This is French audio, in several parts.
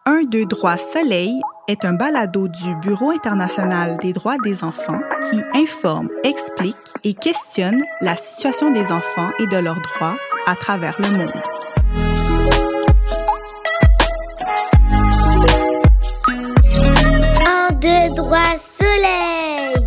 1-2 droits Soleil est un balado du Bureau international des droits des enfants qui informe, explique et questionne la situation des enfants et de leurs droits à travers le monde. Un, deux, droits Soleil!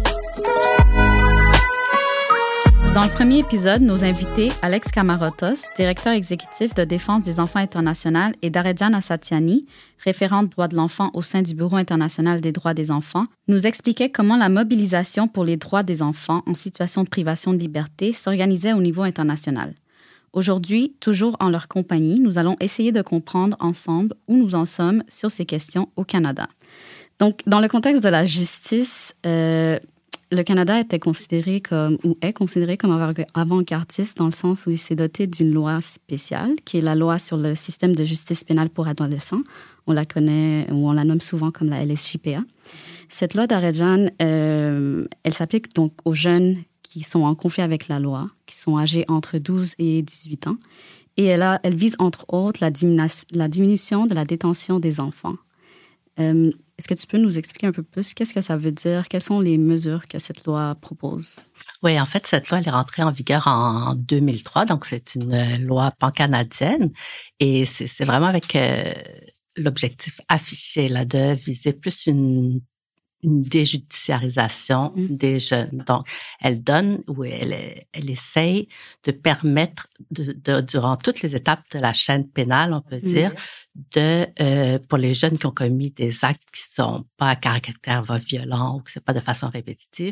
Dans le premier épisode, nos invités, Alex Camarotos, directeur exécutif de défense des enfants international, et Daredjana Satiani, référente droits de l'enfant au sein du Bureau international des droits des enfants, nous expliquaient comment la mobilisation pour les droits des enfants en situation de privation de liberté s'organisait au niveau international. Aujourd'hui, toujours en leur compagnie, nous allons essayer de comprendre ensemble où nous en sommes sur ces questions au Canada. Donc, dans le contexte de la justice, le Canada était considéré comme, ou est considéré comme avant-gardiste dans le sens où il s'est doté d'une loi spéciale, qui est la loi sur le système de justice pénale pour adolescents. On la connaît, ou on la nomme souvent comme la LSJPA. Cette loi Daredjan, elle s'applique donc aux jeunes qui sont en conflit avec la loi, qui sont âgés entre 12 et 18 ans. Et elle vise entre autres la diminution de la détention des enfants. Est-ce que tu peux nous expliquer un peu plus qu'est-ce que ça veut dire? Quelles sont les mesures que cette loi propose? Oui, en fait, cette loi, elle est rentrée en vigueur en 2003, donc c'est une loi pan-canadienne et c'est vraiment avec l'objectif affiché là de viser plus une déjudiciarisation des jeunes. Donc, elle donne ou elle essaye de permettre durant toutes les étapes de la chaîne pénale, on peut dire, pour les jeunes qui ont commis des actes qui sont pas à caractère violent ou que c'est pas de façon répétitive,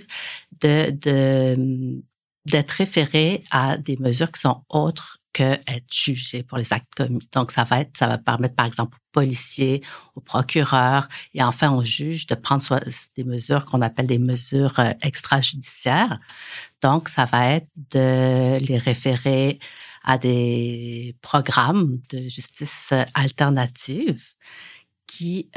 d'être référés à des mesures qui sont autres que être jugé pour les actes commis. Donc, ça va permettre, par exemple, aux policiers, aux procureurs et enfin aux juges de prendre des mesures qu'on appelle des mesures extrajudiciaires. Donc, ça va être de les référer à des programmes de justice alternative qui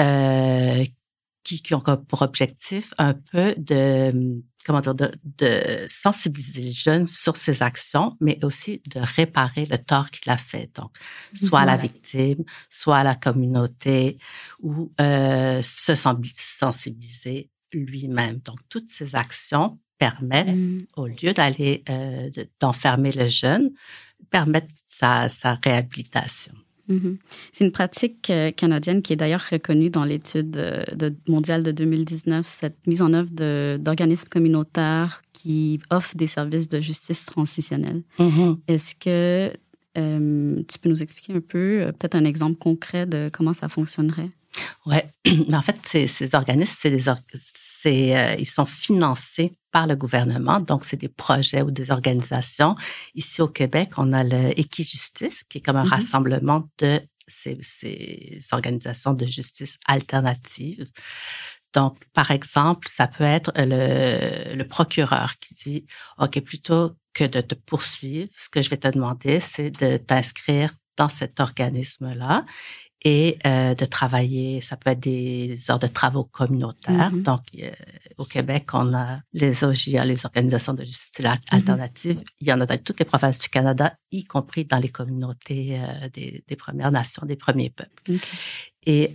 ont pour objectif un peu de sensibiliser les jeunes sur ces actions, mais aussi de réparer le tort qu'il a fait. Donc, soit à la victime, soit à la communauté, ou se sensibiliser lui-même. Donc, toutes ces actions permettent, au lieu d'enfermer le jeune, permettent sa réhabilitation. C'est une pratique canadienne qui est d'ailleurs reconnue dans l'étude mondiale de 2019, cette mise en œuvre d'organismes communautaires qui offrent des services de justice transitionnelle. Est-ce que tu peux nous expliquer un peu, peut-être un exemple concret de comment ça fonctionnerait? Oui, mais en fait, ces organismes, ils sont financés par le gouvernement, donc c'est des projets ou des organisations. Ici au Québec, on a le Équijustice, qui est comme un rassemblement de ces organisations de justice alternative. Donc, par exemple, ça peut être le procureur qui dit, OK, plutôt que de te poursuivre, ce que je vais te demander, c'est de t'inscrire dans cet organisme-là et de travailler, ça peut être des heures de travaux communautaires. Donc, au Québec, on a les OJA, les organisations de justice alternative. Il y en a dans toutes les provinces du Canada, y compris dans les communautés des Premières Nations, des premiers peuples. Et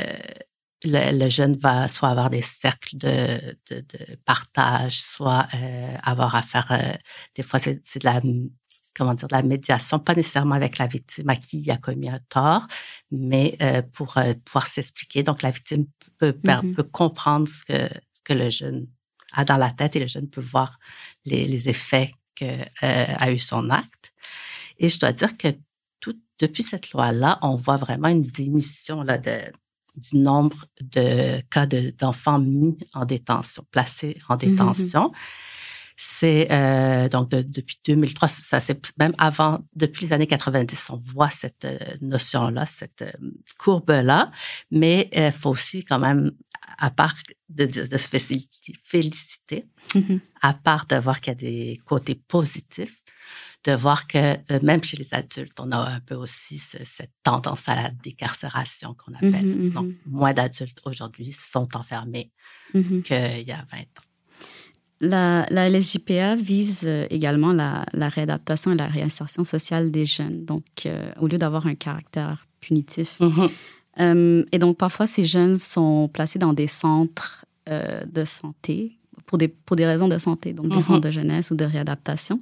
le jeune va soit avoir des cercles de partage, soit avoir à faire, des fois, c'est de la médiation, pas nécessairement avec la victime à qui il a commis un tort, mais pour pouvoir s'expliquer. Donc, la victime peut comprendre ce que le jeune a dans la tête et le jeune peut voir les effets qu'a eu son acte. Et je dois dire que depuis cette loi-là, on voit vraiment une diminution là, du nombre de cas d'enfants mis en détention, placés en détention. C'est donc depuis 2003, ça c'est même avant, depuis les années 90, on voit cette notion-là, cette courbe-là, mais il faut aussi quand même, à part de se féliciter, à part de voir qu'il y a des côtés positifs, de voir que même chez les adultes, on a un peu aussi cette tendance à la décarcération qu'on appelle. Donc, moins d'adultes aujourd'hui sont enfermés qu'il y a 20 ans. La LSJPA vise également la réadaptation et la réinsertion sociale des jeunes. Donc, au lieu d'avoir un caractère punitif, Et donc, parfois, ces jeunes sont placés dans des centres de santé pour des raisons de santé, donc des centres de jeunesse ou de réadaptation.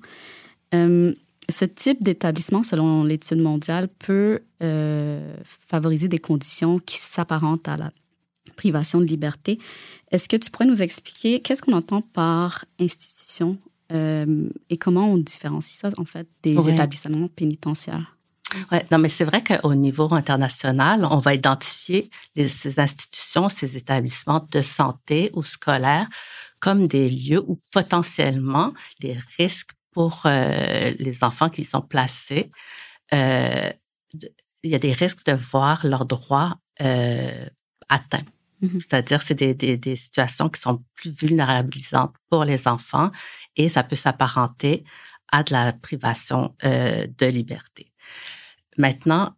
Ce type d'établissement, selon l'étude mondiale, peut favoriser des conditions qui s'apparentent à la privation de liberté. Est-ce que tu pourrais nous expliquer qu'est-ce qu'on entend par institution et comment on différencie ça, en fait, des établissements pénitentiaires? Ouais, non, mais c'est vrai qu'au niveau international, on va identifier ces institutions, ces établissements de santé ou scolaires comme des lieux où potentiellement les risques pour les enfants qui y sont placés, il y a des risques de voir leurs droits atteints. C'est-à-dire, c'est des situations qui sont plus vulnérabilisantes pour les enfants et ça peut s'apparenter à de la privation de liberté. Maintenant,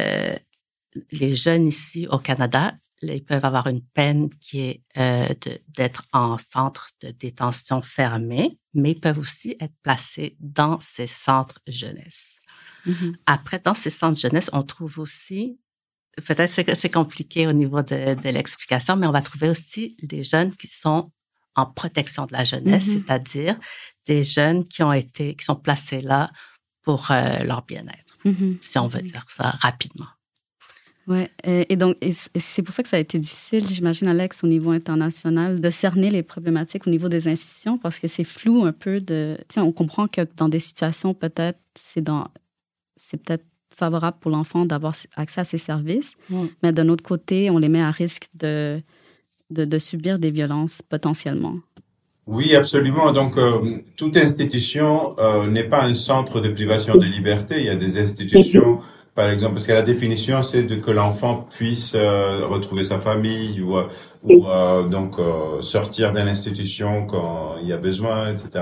les jeunes ici au Canada, ils peuvent avoir une peine qui est d'être en centre de détention fermé, mais ils peuvent aussi être placés dans ces centres jeunesse. Après, dans ces centres jeunesse, on trouve aussi, peut-être que c'est compliqué au niveau de l'explication, mais on va trouver aussi des jeunes qui sont en protection de la jeunesse, c'est-à-dire des jeunes qui sont placés là pour leur bien-être, si on veut dire ça rapidement. Oui, et donc c'est pour ça que ça a été difficile, j'imagine, Alex, au niveau international, de cerner les problématiques au niveau des institutions, parce que c'est flou un peu on comprend que dans des situations, peut-être, c'est peut-être favorable pour l'enfant d'avoir accès à ces services, mais d'un autre côté, on les met à risque de subir des violences potentiellement. Oui, absolument. Donc, toute institution n'est pas un centre de privation de liberté. Il y a des institutions, par exemple, parce que la définition, c'est que l'enfant puisse retrouver sa famille ou donc sortir de l'institution quand il y a besoin, etc.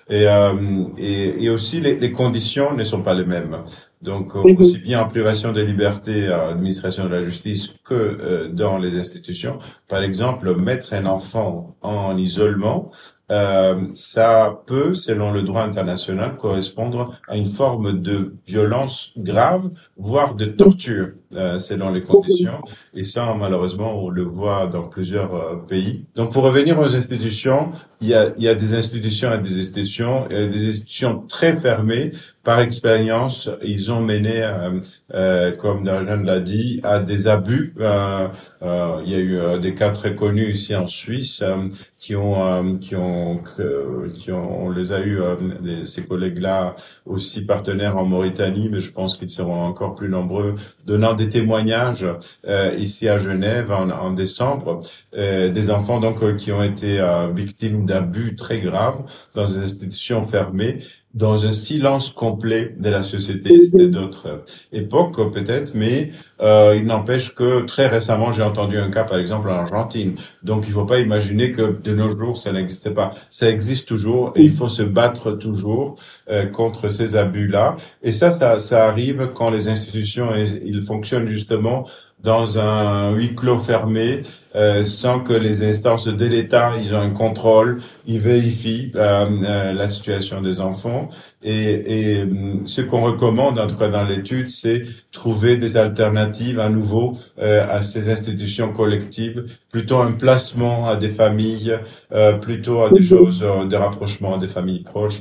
Et aussi, les conditions ne sont pas les mêmes. Donc, aussi bien en privation de liberté à l'administration de la justice que dans les institutions. Par exemple, mettre un enfant en isolement, ça peut, selon le droit international, correspondre à une forme de violence grave, voire de torture, selon les conditions. Et ça, malheureusement, on le voit dans plusieurs pays. Donc, pour revenir aux institutions, il y a des institutions et des institutions très fermées. Par expérience, ils ont mené, comme Darjan l'a dit, à des abus. Il y a eu des cas très connus ici en Suisse on les a eu, ces collègues-là aussi partenaires en Mauritanie, mais je pense qu'ils seront encore plus nombreux, donnant des témoignages ici à Genève en décembre, des enfants donc qui ont été victimes d'abus très graves dans des institutions fermées, dans un silence complet de la société. C'était d'autres époques peut-être, mais il n'empêche que très récemment, j'ai entendu un cas, par exemple, en Argentine. Donc, il faut pas imaginer que de nos jours, ça n'existait pas. Ça existe toujours et il faut se battre toujours contre ces abus-là. Et ça arrive quand les institutions, ils fonctionnent justement dans un huis clos fermé, sans que les instances de l'État, ils ont un contrôle, ils vérifient la situation des enfants. Et ce qu'on recommande, en tout cas dans l'étude, c'est trouver des alternatives à nouveau à ces institutions collectives, plutôt un placement à des familles, plutôt à des choses de rapprochement à des familles proches.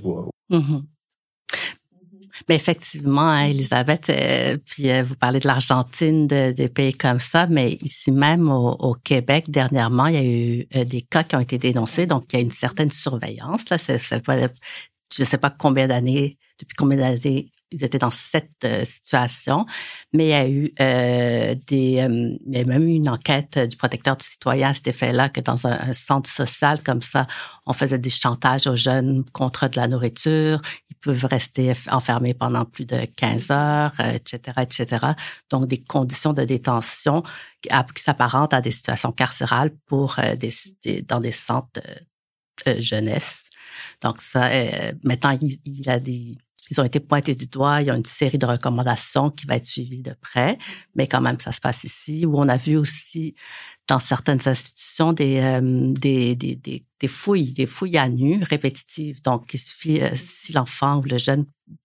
Mais effectivement, hein, Elisabeth, puis vous parlez de l'Argentine, des pays comme ça, mais ici même au Québec, dernièrement, il y a eu des cas qui ont été dénoncés, donc il y a une certaine surveillance. Là, c'est pas, je ne sais pas depuis combien d'années ils étaient dans cette situation, mais il y a eu il y a même eu une enquête du protecteur du citoyen à cet effet-là, que dans un centre social comme ça, on faisait des chantages aux jeunes contre de la nourriture, ils peuvent rester enfermés pendant plus de 15 heures, etc., etc. Donc, des conditions de détention qui s'apparentent à des situations carcérales pour dans des centres jeunesse. Donc, ça, maintenant, ils ont été pointés du doigt. Il y a une série de recommandations qui va être suivie de près, mais quand même, ça se passe ici, où on a vu aussi dans certaines institutions des fouilles à nu répétitives. Donc, il suffit, si l'enfant ou le jeune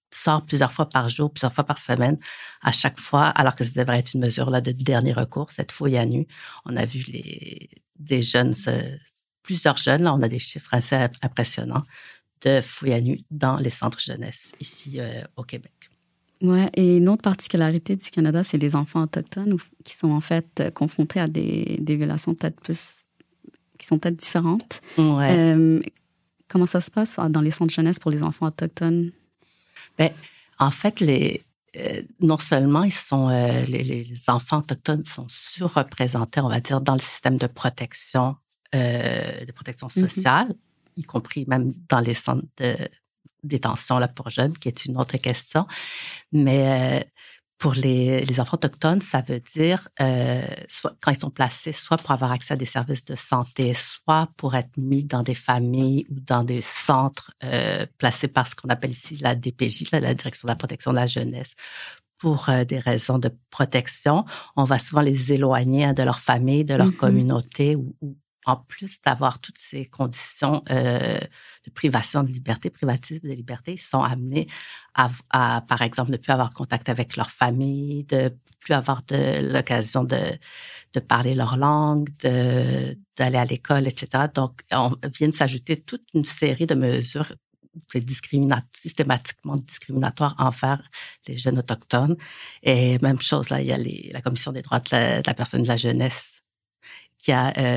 sort plusieurs fois par jour, plusieurs fois par semaine, à chaque fois, alors que ça devrait être une mesure là de dernier recours, cette fouille à nu. On a vu des jeunes, plusieurs jeunes, là, on a des chiffres assez impressionnants de fouilles à nu dans les centres jeunesse ici au Québec. Ouais, et une autre particularité du Canada, c'est les enfants autochtones qui sont en fait confrontés à des violations peut-être plus qui sont peut-être différentes. Ouais. Comment ça se passe dans les centres jeunesse pour les enfants autochtones? Ben, en fait, non seulement les enfants autochtones sont surreprésentés, on va dire, dans le système de protection sociale, y compris même dans les centres de détention là, pour jeunes, qui est une autre question. Mais pour les enfants autochtones, ça veut dire, soit quand ils sont placés, soit pour avoir accès à des services de santé, soit pour être mis dans des familles ou dans des centres placés par ce qu'on appelle ici la DPJ, la Direction de la protection de la jeunesse. Pour des raisons de protection, on va souvent les éloigner de leur famille, de leur communauté, ou en plus d'avoir toutes ces conditions de privation de liberté, privatisme de liberté, ils sont amenés à, par exemple, ne plus avoir contact avec leur famille, de plus avoir l'occasion de parler leur langue, d'aller à l'école, etc. Donc, on vient de s'ajouter toute une série de mesures systématiquement discriminatoires envers les jeunes autochtones. Et même chose, là, il y a la Commission des droits de la personne et de la jeunesse qui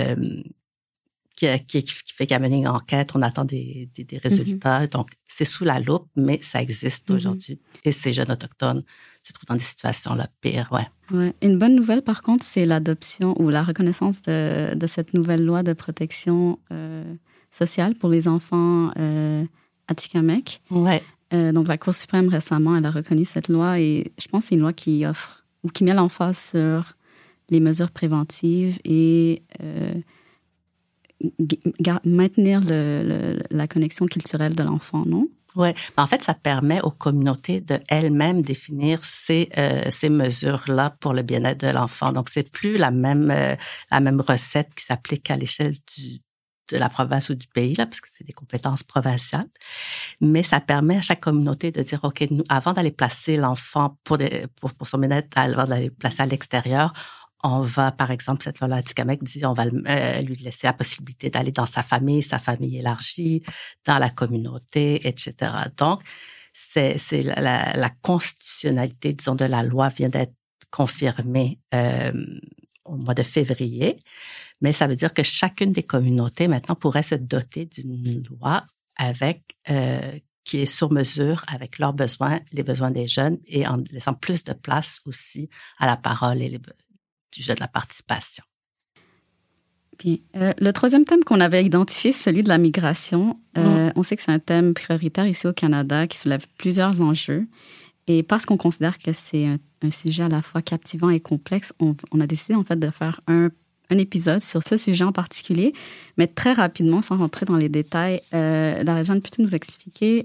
fait qu'il y a mené une enquête. On attend des résultats. Donc, c'est sous la loupe, mais ça existe aujourd'hui. Et ces jeunes autochtones se trouvent dans des situations là, pires. Ouais. Une bonne nouvelle, par contre, c'est l'adoption ou la reconnaissance de cette nouvelle loi de protection sociale pour les enfants atikamekw. Ouais. Donc, la Cour suprême, récemment, elle a reconnu cette loi et je pense que c'est une loi qui offre ou qui met l'emphase sur les mesures préventives et maintenir la connexion culturelle de l'enfant, non? Oui. En fait, ça permet aux communautés de elles-mêmes définir ces mesures-là pour le bien-être de l'enfant. Donc, c'est plus la même recette qui s'applique à l'échelle de la province ou du pays, là, parce que c'est des compétences provinciales. Mais ça permet à chaque communauté de dire, OK, nous, avant d'aller placer l'enfant pour son bien-être, avant d'aller le placer à l'extérieur, on va, par exemple, cette loi atikamekw dit, on va lui laisser la possibilité d'aller dans sa famille élargie, dans la communauté, etc. Donc, c'est la constitutionnalité, disons, de la loi vient d'être confirmée au mois de février. Mais ça veut dire que chacune des communautés, maintenant, pourrait se doter d'une loi qui est sur mesure avec leurs besoins, les besoins des jeunes, et en laissant plus de place aussi à la parole et du jeu de la participation. Bien. Le troisième thème qu'on avait identifié, c'est celui de la migration. On sait que c'est un thème prioritaire ici au Canada qui soulève plusieurs enjeux. Et parce qu'on considère que c'est un sujet à la fois captivant et complexe, on a décidé en fait de faire un épisode sur ce sujet en particulier. Mais très rapidement, sans rentrer dans les détails, Daréjane, peux-tu nous expliquer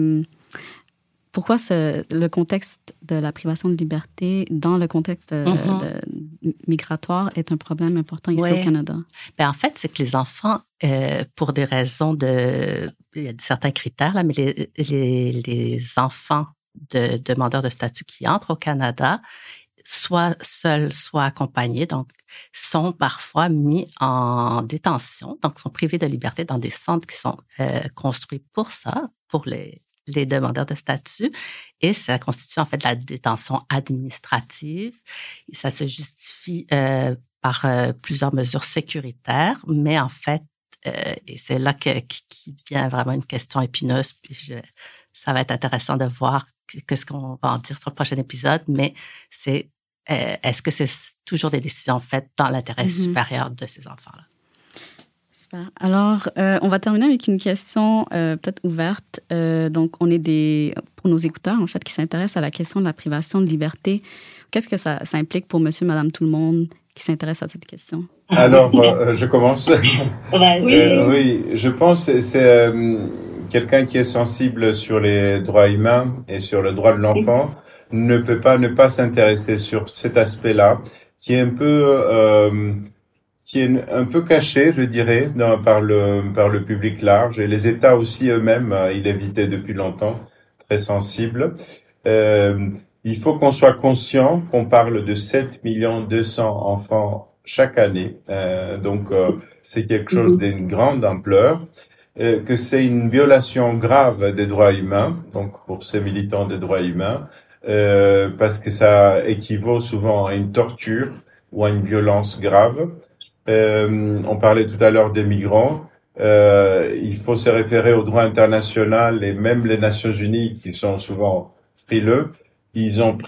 pourquoi le contexte de la privation de liberté dans le contexte migratoire est un problème important ici au Canada? Bien, en fait, c'est que les enfants, pour des raisons il y a certains critères, là, mais les enfants de demandeurs de statut qui entrent au Canada, soit seuls, soit accompagnés, donc sont parfois mis en détention, donc sont privés de liberté dans des centres qui sont construits pour ça, pour les demandeurs de statut, et ça constitue en fait de la détention administrative. Et ça se justifie par plusieurs mesures sécuritaires, mais en fait, et c'est là qui devient vraiment une question épineuse, puis ça va être intéressant de voir qu'est-ce qu'on va en dire sur le prochain épisode, mais c'est est-ce que c'est toujours des décisions faites dans l'intérêt supérieur de ces enfants-là? Super. Alors, on va terminer avec une question peut-être ouverte. Donc, on est pour nos écouteurs, en fait, qui s'intéressent à la question de la privation de liberté. Qu'est-ce que ça implique pour monsieur, madame, tout le monde qui s'intéresse à cette question? Alors, je commence. Oui, je pense que c'est quelqu'un qui est sensible sur les droits humains et sur le droit de l'enfant ne peut pas ne pas s'intéresser sur cet aspect-là, qui est un peu caché, je dirais, par le public large, et les États aussi eux-mêmes, ils l'évitaient depuis longtemps, très sensible. Il faut qu'on soit conscient qu'on parle de 7 200 000 enfants chaque année. Donc, c'est quelque chose d'une grande ampleur. Que c'est une violation grave des droits humains, donc pour ces militants des droits humains, parce que ça équivaut souvent à une torture ou à une violence grave. On parlait tout à l'heure des migrants. Il faut se référer au droit international et même les Nations Unies qui sont souvent frileux. Ils ont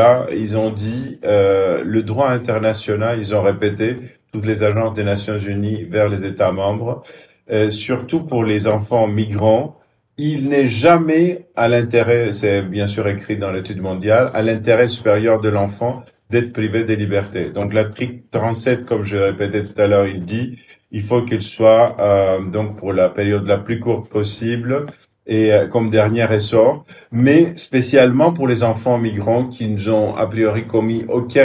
dit le droit international, ils ont répété, toutes les agences des Nations Unies vers les États membres, surtout pour les enfants migrants, il n'est jamais à l'intérêt, c'est bien sûr écrit dans l'étude mondiale, à l'intérêt supérieur de l'enfant d'être privé des libertés. Donc l'article 37, comme je l'ai répété tout à l'heure, il dit il faut qu'il soit donc pour la période la plus courte possible et comme dernier ressort, mais spécialement pour les enfants migrants qui n'ont a priori commis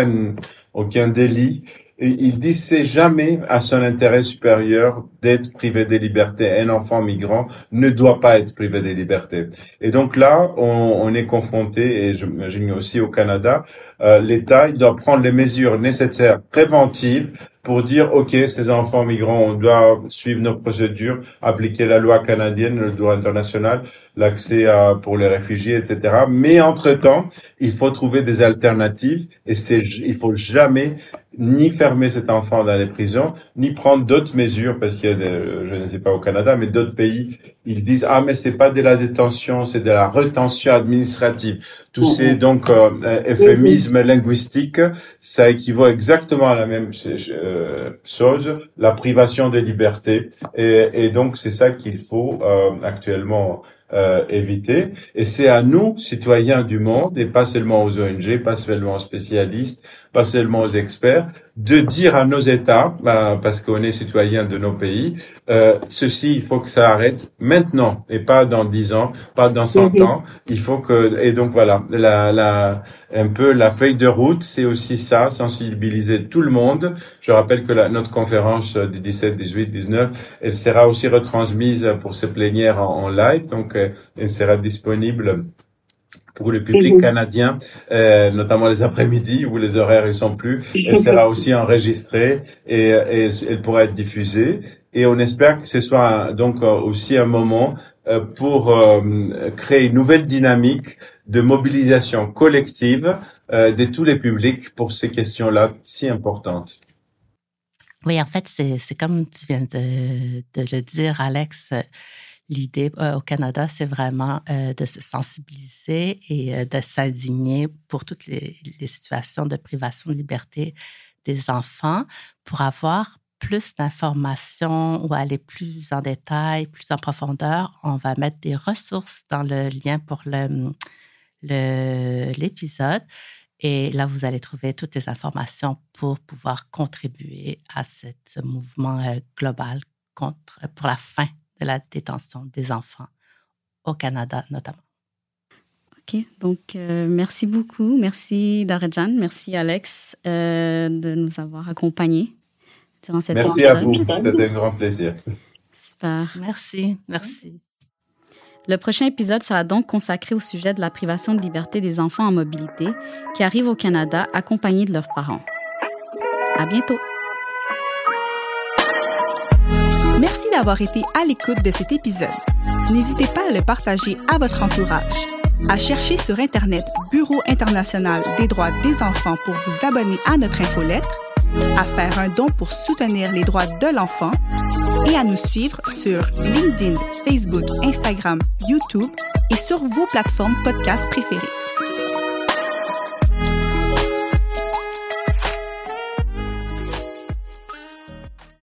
aucun délit. Et il dit c'est jamais à son intérêt supérieur d'être privé des libertés. Un enfant migrant ne doit pas être privé des libertés. Et donc là, on est confronté, et j'imagine aussi au Canada, l'État il doit prendre les mesures nécessaires préventives pour dire ok, ces enfants migrants, on doit suivre nos procédures, appliquer la loi canadienne, le droit international, l'accès pour les réfugiés, etc. Mais entre-temps, il faut trouver des alternatives et il faut jamais ni fermer cet enfant dans les prisons, ni prendre d'autres mesures, parce qu'il y a je ne sais pas au Canada, mais d'autres pays, ils disent mais c'est pas de la détention, c'est de la rétention administrative. Tous ces donc euphémismes linguistiques, ça équivaut exactement à la même chose, la privation de liberté, et donc c'est ça qu'il faut actuellement éviter. Et c'est à nous, citoyens du monde, et pas seulement aux ONG, pas seulement aux spécialistes, pas seulement aux experts, de dire à nos États, parce qu'on est citoyens de nos pays, ceci, il faut que ça arrête maintenant, et pas dans 10 ans, pas dans 100 ans. Il faut que, et donc voilà, un peu la feuille de route, c'est aussi ça, sensibiliser tout le monde. Je rappelle que notre conférence du 17, 18, 19, elle sera aussi retransmise pour ces plénières en live, donc elle sera disponible pour le public canadien, notamment les après-midi où les horaires ils sont plus. Elle sera aussi enregistrée et elle pourra être diffusée. Et on espère que ce soit donc aussi un moment pour créer une nouvelle dynamique de mobilisation collective de tous les publics pour ces questions-là si importantes. Oui, en fait, c'est comme tu viens de le dire, Alex. L'idée au Canada, c'est vraiment de se sensibiliser et de s'indigner pour toutes les situations de privation de liberté des enfants pour avoir plus d'informations ou aller plus en détail, plus en profondeur. On va mettre des ressources dans le lien pour l'épisode. Et là, vous allez trouver toutes les informations pour pouvoir contribuer à ce mouvement global pour la fin de la détention des enfants au Canada notamment. OK. Donc, merci beaucoup. Merci Daredjan. Merci Alex de nous avoir accompagnés durant cette épisode. Merci à vous. C'était un grand plaisir. Super. Merci. Le prochain épisode sera donc consacré au sujet de la privation de liberté des enfants en mobilité qui arrivent au Canada accompagnés de leurs parents. À bientôt. Merci d'avoir été à l'écoute de cet épisode. N'hésitez pas à le partager à votre entourage, à chercher sur Internet Bureau international des droits des enfants pour vous abonner à notre infolettre, à faire un don pour soutenir les droits de l'enfant et à nous suivre sur LinkedIn, Facebook, Instagram, YouTube et sur vos plateformes podcast préférées.